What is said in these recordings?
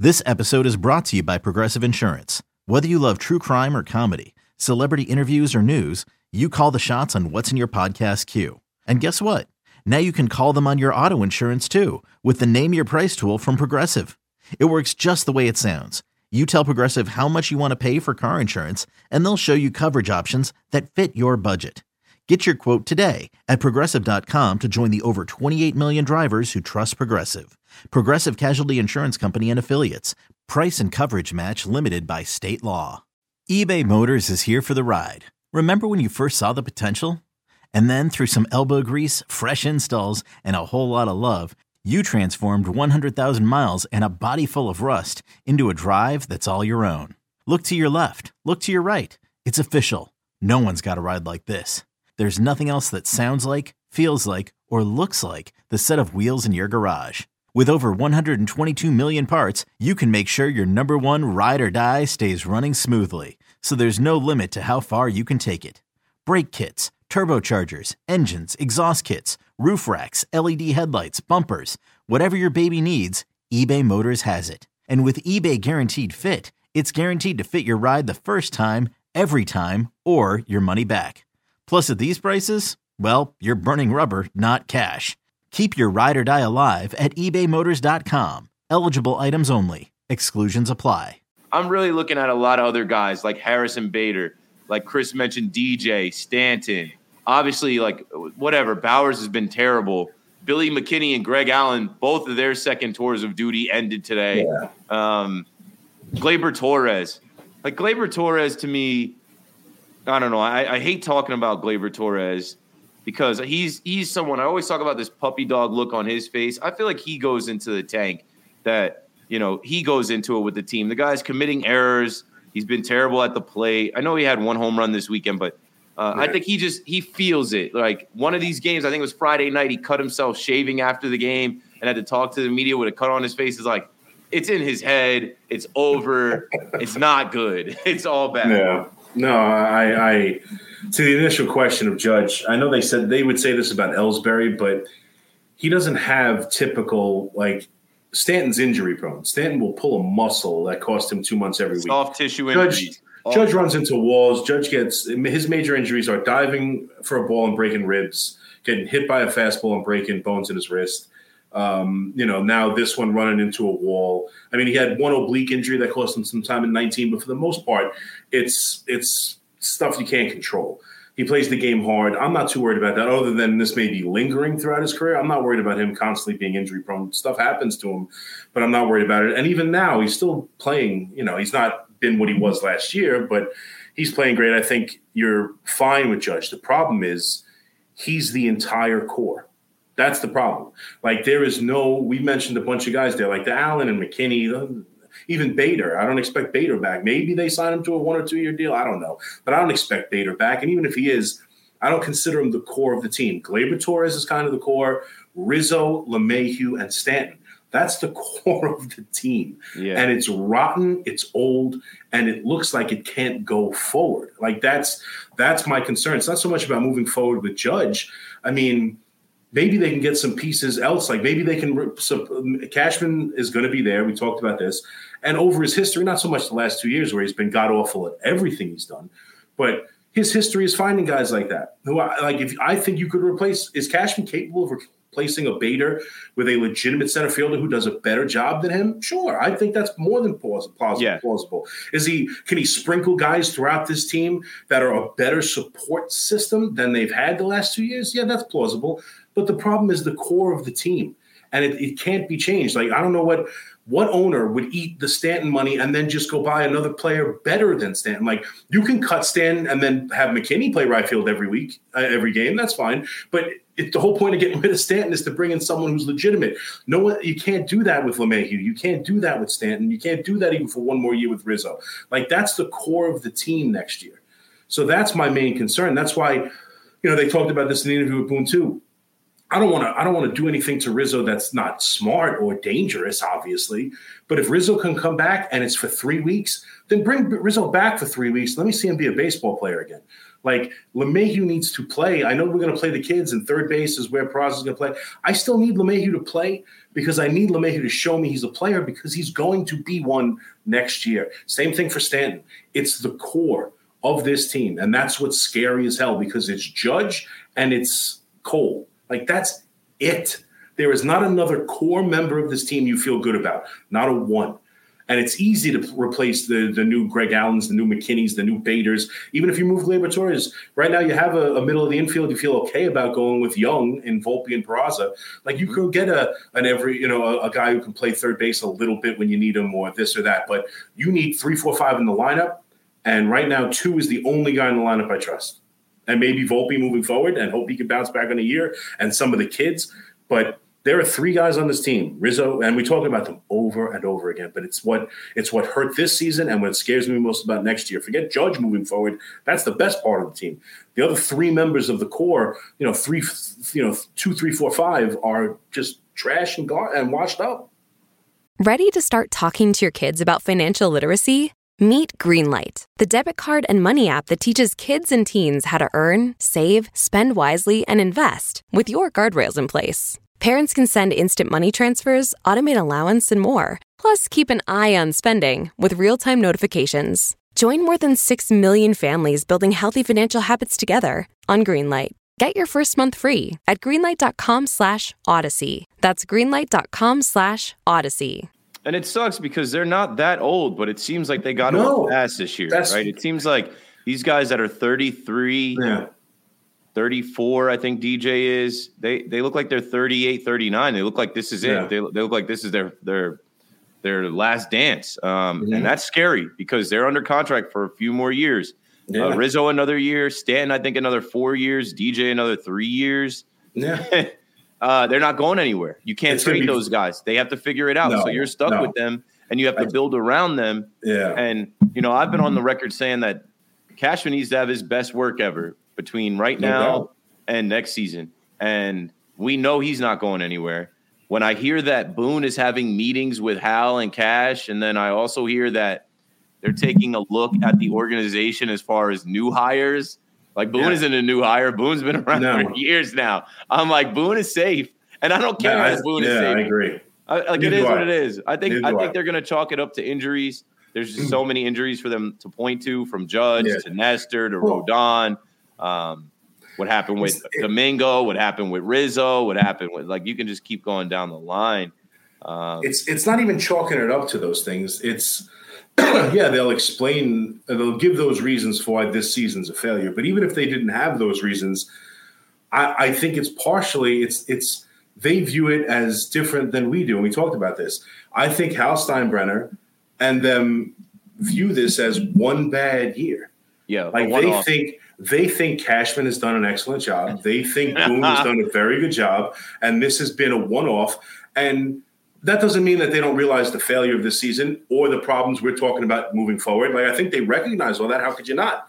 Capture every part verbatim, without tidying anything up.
This episode is brought to you by Progressive Insurance. Whether you love true crime or comedy, celebrity interviews or news, you call the shots on what's in your podcast queue. And guess what? Now you can call them on your auto insurance too with the Name Your Price tool from Progressive. It works just the way it sounds. You tell Progressive how much you want to pay for car insurance, and they'll show you coverage options that fit your budget. Get your quote today at progressive dot com to join the over twenty-eight million drivers who trust Progressive. Progressive Casualty Insurance Company and Affiliates. Price and coverage match limited by state law. eBay Motors is here for the ride. Remember when you first saw the potential? And then through some elbow grease, fresh installs, and a whole lot of love, you transformed one hundred thousand miles and a body full of rust into a drive that's all your own. Look to your left. Look to your right. It's official. No one's got a ride like this. There's nothing else that sounds like, feels like, or looks like the set of wheels in your garage. With over one hundred twenty-two million parts, you can make sure your number one ride or die stays running smoothly. So there's no limit to how far you can take it. Brake kits, turbochargers, engines, exhaust kits, roof racks, L E D headlights, bumpers, whatever your baby needs, eBay Motors has it. And with eBay Guaranteed Fit, it's guaranteed to fit your ride the first time, every time, or your money back. Plus, at these prices, well, you're burning rubber, not cash. Keep your ride or die alive at ebay motors dot com. Eligible items only. Exclusions apply. I'm really looking at a lot of other guys like Harrison Bader, like Chris mentioned, D J, Stanton. Obviously, like, whatever, Bowers has been terrible. Billy McKinney and Greg Allen, both of their second tours of duty ended today. Yeah. Um, Gleyber Torres. Like, Gleyber Torres, to me, I don't know. I, I hate talking about Gleyber Torres because he's he's someone – I always talk about this puppy dog look on his face. I feel like he goes into the tank that, you know, he goes into it with the team. The guy's committing errors. He's been terrible at the plate. I know he had one home run this weekend, but uh, right. I think he just – he feels it. Like, one of these games, I think it was Friday night, he cut himself shaving after the game and had to talk to the media with a cut on his face. It's like, it's in his head. It's over. It's not good. It's all bad. Yeah. No, I, I to the initial question of Judge, I know they said they would say this about Ellsbury, but he doesn't have typical, like, Stanton's injury prone. Stanton will pull a muscle that cost him two months every week. Soft tissue injuries. Judge, Judge runs into walls. Judge gets his major injuries are diving for a ball and breaking ribs, getting hit by a fastball and breaking bones in his wrist. Um, you know, now this one running into a wall. I mean, he had one oblique injury that cost him some time in nineteen, but for the most part, it's it's stuff you can't control. He plays the game hard. I'm not too worried about that, other than this may be lingering throughout his career. I'm not worried about him constantly being injury prone. Stuff happens to him, but I'm not worried about it. And even now, he's still playing. You know, he's not been what he was last year, but he's playing great. I think you're fine with Judge. The problem is he's the entire core. That's the problem. Like, there is no – we mentioned a bunch of guys there, like the Allen and McKinney, even Bader. I don't expect Bader back. Maybe they sign him to a one- or two-year deal. I don't know. But I don't expect Bader back. And even if he is, I don't consider him the core of the team. Gleyber Torres is kind of the core. Rizzo, LeMahieu, and Stanton. That's the core of the team. Yeah. And it's rotten, it's old, and it looks like it can't go forward. Like, that's that's my concern. It's not so much about moving forward with Judge. I mean – maybe they can get some pieces else. Like, maybe they can so – Cashman is going to be there. We talked about this. And over his history, not so much the last two years where he's been god-awful at everything he's done, but his history is finding guys like that. Who, like, if I think you could replace – is Cashman capable of replacing a Bader with a legitimate center fielder who does a better job than him? Sure. I think that's more than plausible. Yeah. plausible. Is he – can he sprinkle guys throughout this team that are a better support system than they've had the last two years? Yeah, that's plausible. But the problem is the core of the team, and it, it can't be changed. Like, I don't know what what owner would eat the Stanton money and then just go buy another player better than Stanton. Like, you can cut Stanton and then have McKinney play right field every week, uh, every game. That's fine. But it, the whole point of getting rid of Stanton is to bring in someone who's legitimate. No one, you can't do that with LeMahieu. You can't do that with Stanton. You can't do that even for one more year with Rizzo. Like, that's the core of the team next year. So that's my main concern. That's why, you know, they talked about this in the interview with Boone too. I don't want to. I don't want to do anything to Rizzo that's not smart or dangerous, obviously. But if Rizzo can come back and it's for three weeks, then bring Rizzo back for three weeks. Let me see him be a baseball player again. Like, LeMahieu needs to play. I know we're going to play the kids, and third base is where Peraza is going to play. I still need LeMahieu to play because I need LeMahieu to show me he's a player because he's going to be one next year. Same thing for Stanton. It's the core of this team, and that's what's scary as hell because it's Judge and it's Cole. Like, that's it. There is not another core member of this team you feel good about. Not a one. And it's easy to replace the, the new Greg Allens, the new McKinneys, the new Baders. Even if you move Gleyber Torres, right now you have a, a middle of the infield you feel okay about going with Young and Volpe and Peraza. Like, you could get a an every you know a, a guy who can play third base a little bit when you need him or this or that. But you need three, four, five in the lineup. And right now, two is the only guy in the lineup I trust. And maybe Volpe moving forward and hope he can bounce back in a year and some of the kids. But there are three guys on this team, Rizzo, and we talk about them over and over again, but it's what it's what hurt this season and what scares me most about next year. Forget Judge moving forward. That's the best part of the team. The other three members of the core, you know, three, you know, two, three, four, five are just trash and gone and washed up. Ready to start talking to your kids about financial literacy? Meet Greenlight, the debit card and money app that teaches kids and teens how to earn, save, spend wisely, and invest with your guardrails in place. Parents can send instant money transfers, automate allowance, and more. Plus, keep an eye on spending with real-time notifications. Join more than six million families building healthy financial habits together on Greenlight. Get your first month free at greenlight.com slash odyssey. That's greenlight.com slash odyssey. And it sucks because they're not that old, but it seems like they got no, a pass this year, right? It seems like these guys that are thirty-three, yeah. thirty-four, I think D J is, they they look like they're thirty-eight, thirty-nine. They look like this is yeah. it. They, they look like this is their their their last dance. Um, mm-hmm. And that's scary because they're under contract for a few more years. Yeah. Uh, Rizzo another year, Stanton I think another four years, D J another three years. Yeah. uh, they're not going anywhere. You can't it's trade be... those guys. They have to figure it out. No, so you're stuck no. with them, and you have to build around them. Yeah. And, you know, I've been on the record saying that Cashman needs to have his best work ever between right no now doubt. and next season. And we know he's not going anywhere. When I hear that Boone is having meetings with Hal and Cash, and then I also hear that they're taking a look at the organization as far as new hires. Like, Boone yeah. isn't a new hire. Boone's been around no. for years now. I'm like, Boone is safe. And I don't care no, if Boone yeah, is safe. I agree. I, like, Neither it is do what I. it is. I think Neither I do think I. they're going to chalk it up to injuries. There's just so many injuries for them to point to, from Judge yeah. to Nestor to Well, Rodon. Um, what happened with it, Domingo? What happened with Rizzo? What happened with, like, you can just keep going down the line. Um, it's it's not even chalking it up to those things. It's yeah, they'll explain, they'll give those reasons for why this season's a failure. But even if they didn't have those reasons, I, I think it's partially it's it's they view it as different than we do. And we talked about this. I think Hal Steinbrenner and them view this as one bad year. yeah, Like, one they off. think they think Cashman has done an excellent job. They think Boone has done a very good job, and this has been a one-off. And that doesn't mean that they don't realize the failure of this season or the problems we're talking about moving forward. Like, I think they recognize all that. How could you not?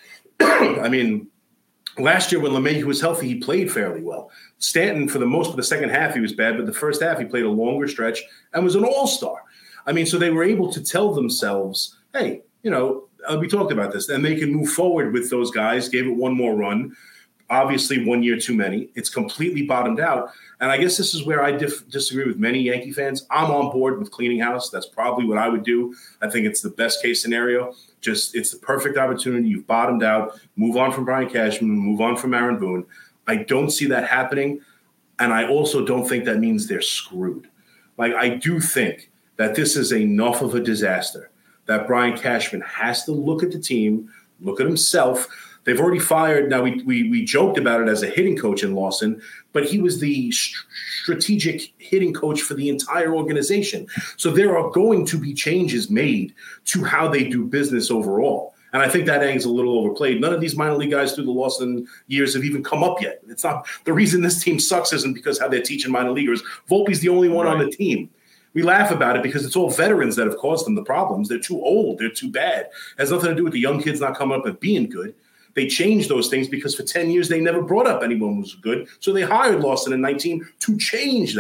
I mean, last year when LeMahieu was healthy, he played fairly well. Stanton, for the most of the second half, he was bad, but the first half he played a longer stretch and was an all-star. I mean, so they were able to tell themselves, hey, you know, uh, we talked about this, and they can move forward with those guys, gave it one more run. Obviously, one year too many. It's completely bottomed out. And I guess this is where I dif- disagree with many Yankee fans. I'm on board with cleaning house. That's probably what I would do. I think it's the best case scenario. Just, it's the perfect opportunity. You've bottomed out. Move on from Brian Cashman. Move on from Aaron Boone. I don't see that happening. And I also don't think that means they're screwed. Like, I do think that this is enough of a disaster that Brian Cashman has to look at the team, look at himself. They've already fired. Now, we we, we joked about it as a hitting coach in Lawson, but he was the st- strategic hitting coach for the entire organization. So there are going to be changes made to how they do business overall. And I think that angle's a little overplayed. None of these minor league guys through the Lawson years have even come up yet. It's not the reason this team sucks isn't because how they're teaching minor leaguers. Volpe's the only one right. on the team. We laugh about it because it's all veterans that have caused them the problems. They're too old. They're too bad. It has nothing to do with the young kids not coming up and being good. They changed those things because for ten years they never brought up anyone who was good. So they hired Lawson in nineteen to change that.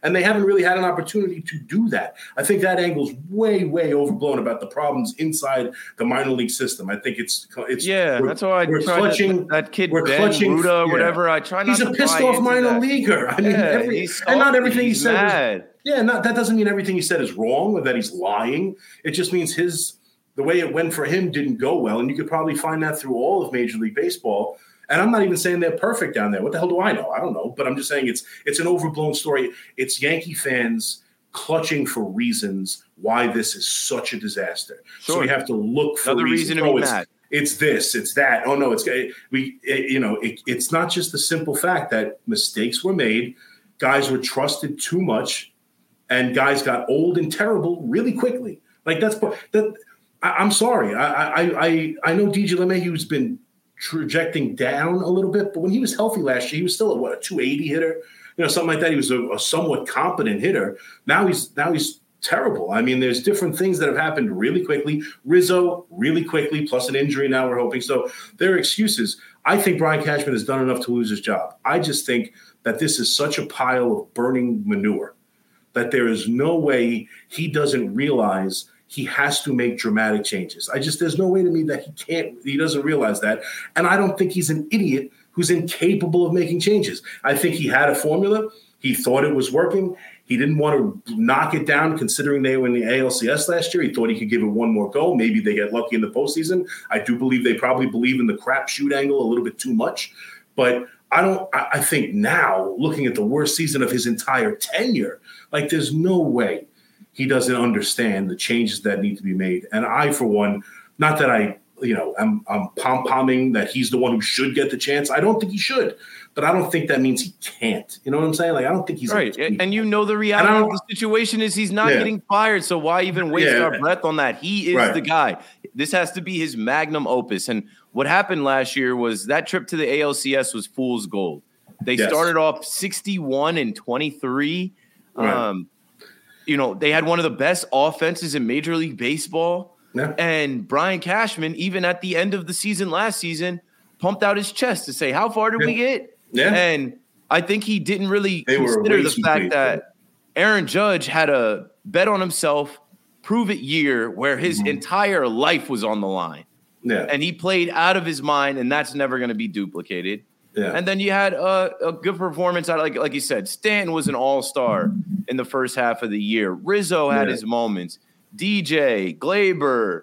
And they haven't really had an opportunity to do that. I think that angle's way, way overblown about the problems inside the minor league system. I think it's it's yeah. That's why I we're clutching to, that kid we're Ben clutching, Ruda or yeah. whatever. I try not. He's to a pissed off minor that. leaguer. I mean, yeah, every, and not everything he said. Was, yeah, not that doesn't mean everything he said is wrong or that he's lying. It just means his the way it went for him didn't go well, and you could probably find that through all of Major League Baseball. And I'm not even saying they're perfect down there. What the hell do I know? I don't know. But I'm just saying it's it's an overblown story. It's Yankee fans clutching for reasons why this is such a disaster. Sure. So we have to look for another reasons. reason to oh, be it's, mad. It's this, it's that. Oh no, it's we. It, you know, it, it's not just the simple fact that mistakes were made, guys were trusted too much, and guys got old and terrible really quickly. Like that's that. I, I'm sorry. I I I I know D J LeMahieu's been trajecting down a little bit, but when he was healthy last year, he was still a, what, a two eighty hitter, you know, something like that. He was a, a somewhat competent hitter. Now he's now he's terrible. I mean, there's different things that have happened really quickly. Rizzo, really quickly, plus an injury now we're hoping. So there are excuses. I think Brian Cashman has done enough to lose his job. I just think that this is such a pile of burning manure that there is no way he doesn't realize he has to make dramatic changes. I just, there's no way to me that he can't, he doesn't realize that. And I don't think he's an idiot who's incapable of making changes. I think he had a formula. He thought it was working. He didn't want to knock it down considering they were in the A L C S last year. He thought he could give it one more go. Maybe they get lucky in the postseason. I do believe they probably believe in the crapshoot angle a little bit too much. But I don't, I, I think now, looking at the worst season of his entire tenure, like there's no way he doesn't understand the changes that need to be made. And I, for one, not that I, you know, I'm, I'm pom-pomming that he's the one who should get the chance. I don't think he should, but I don't think that means he can't. You know what I'm saying? Like, I don't think he's right. And you know, the reality of the situation is he's not yeah. getting fired. So why even waste yeah. our breath on that? He is right. the guy. This has to be his magnum opus. And what happened last year was that trip to the A L C S was fool's gold. They yes. started off sixty-one and twenty-three. Right. Um, You know, they had one of the best offenses in Major League Baseball. Yeah. And Brian Cashman, even at the end of the season last season, pumped out his chest to say, how far did yeah. we get? Yeah. And I think he didn't really they consider the fact that Aaron Judge had a bet on himself, prove it year where his mm-hmm. entire life was on the line. Yeah. And he played out of his mind, and that's never going to be duplicated. Yeah. And then you had a, a good performance out of, like, like you said, Stanton was an all-star in the first half of the year. Rizzo had yeah. his moments. D J, Gleyber.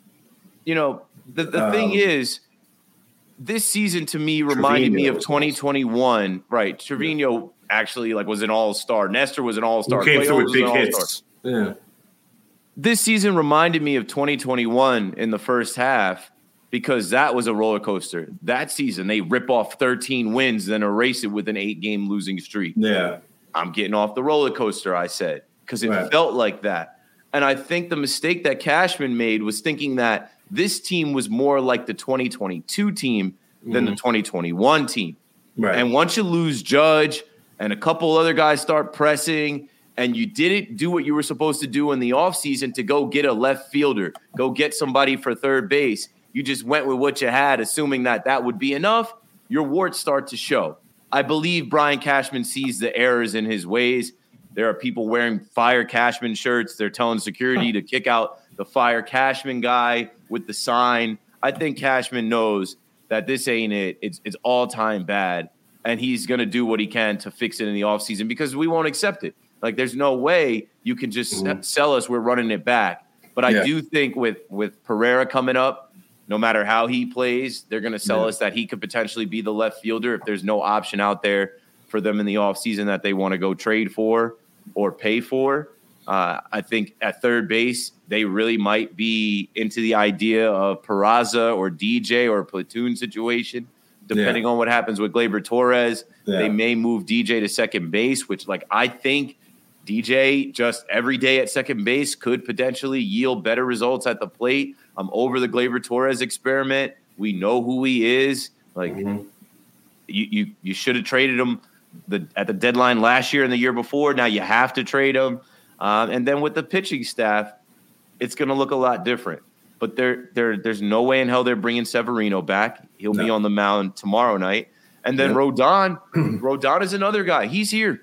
You know, the, the um, thing is, this season to me reminded Trevino me of twenty twenty-one. Right. Trevino yeah. actually like was an all-star. Nestor was an all-star. Who came through with big hits. Yeah. This season reminded me of twenty twenty-one in the first half, because that was a roller coaster. That season, they rip off thirteen wins, then erase it with an eight-game losing streak. Yeah. I'm getting off the roller coaster, I said, because it right. felt like that. And I think the mistake that Cashman made was thinking that this team was more like the twenty twenty-two team than mm-hmm. the twenty twenty-one team. Right. And once you lose Judge and a couple other guys start pressing, and you didn't do what you were supposed to do in the offseason to go get a left fielder, go get somebody for third base, you just went with what you had, assuming that that would be enough, your warts start to show. I believe Brian Cashman sees the errors in his ways. There are people wearing Fire Cashman shirts. They're telling security to kick out the Fire Cashman guy with the sign. I think Cashman knows that this ain't it. It's, it's all-time bad, and he's going to do what he can to fix it in the offseason because we won't accept it. Like, there's no way you can just mm-hmm. sell us we're running it back. But I yeah. do think with, with Pereira coming up, no matter how he plays, they're going to sell yeah. us that he could potentially be the left fielder if there's no option out there for them in the offseason that they want to go trade for or pay for. Uh, I think at third base, they really might be into the idea of Peraza or D J or a platoon situation, depending yeah. on what happens with Gleyber Torres. Yeah. They may move D J to second base, which, like, I think D J just every day at second base could potentially yield better results at the plate. I'm over the Gleyber Torres experiment. We know who he is. Like, mm-hmm. you, you, you should have traded him the, at the deadline last year and the year before. Now you have to trade him. Um, and then with the pitching staff, it's going to look a lot different. But there, there, there's no way in hell they're bringing Severino back. He'll no. be on the mound tomorrow night. And then yeah. Rodon, Rodon is another guy. He's here.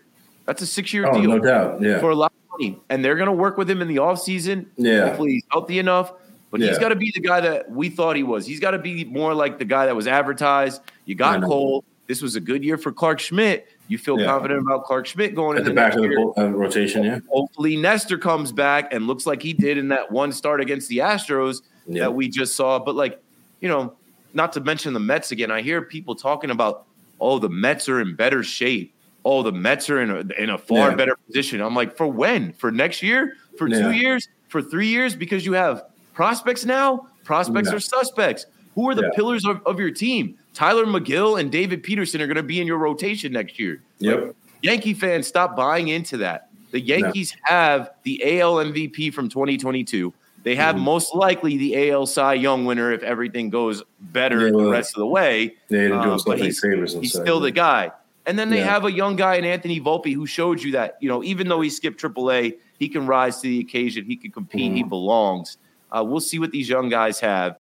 That's a six-year oh, deal. No doubt. Yeah. For a lot of money. And they're going to work with him in the offseason. Yeah. Hopefully he's healthy enough. But yeah. he's got to be the guy that we thought he was. He's got to be more like the guy that was advertised. You got Cole. This was a good year for Clark Schmidt. You feel yeah. confident about Clark Schmidt going at in the, the back of year. the uh, rotation, yeah. Hopefully Nestor comes back and looks like he did in that one start against the Astros yeah. that we just saw. But, like, you know, not to mention the Mets again. I hear people talking about, oh, the Mets are in better shape. Oh, the Mets are in a, in a far yeah. better position. I'm like, for when? For next year? For yeah. two years? For three years? Because you have prospects now. Prospects yeah. are suspects. Who are the yeah. pillars of, of your team? Tyler McGill and David Peterson are going to be in your rotation next year. Yep. Like, Yankee fans, stop buying into that. The Yankees no. have the A L M V P from twenty twenty-two. They have mm-hmm. most likely the A L Cy Young winner if everything goes better yeah, well, the rest of the way. They didn't do uh, but he's, favors he's inside, still yeah. the guy. And then they yeah. have a young guy in Anthony Volpe who showed you that, you know, even though he skipped triple A, he can rise to the occasion. He can compete. Mm-hmm. He belongs. Uh, we'll see what these young guys have.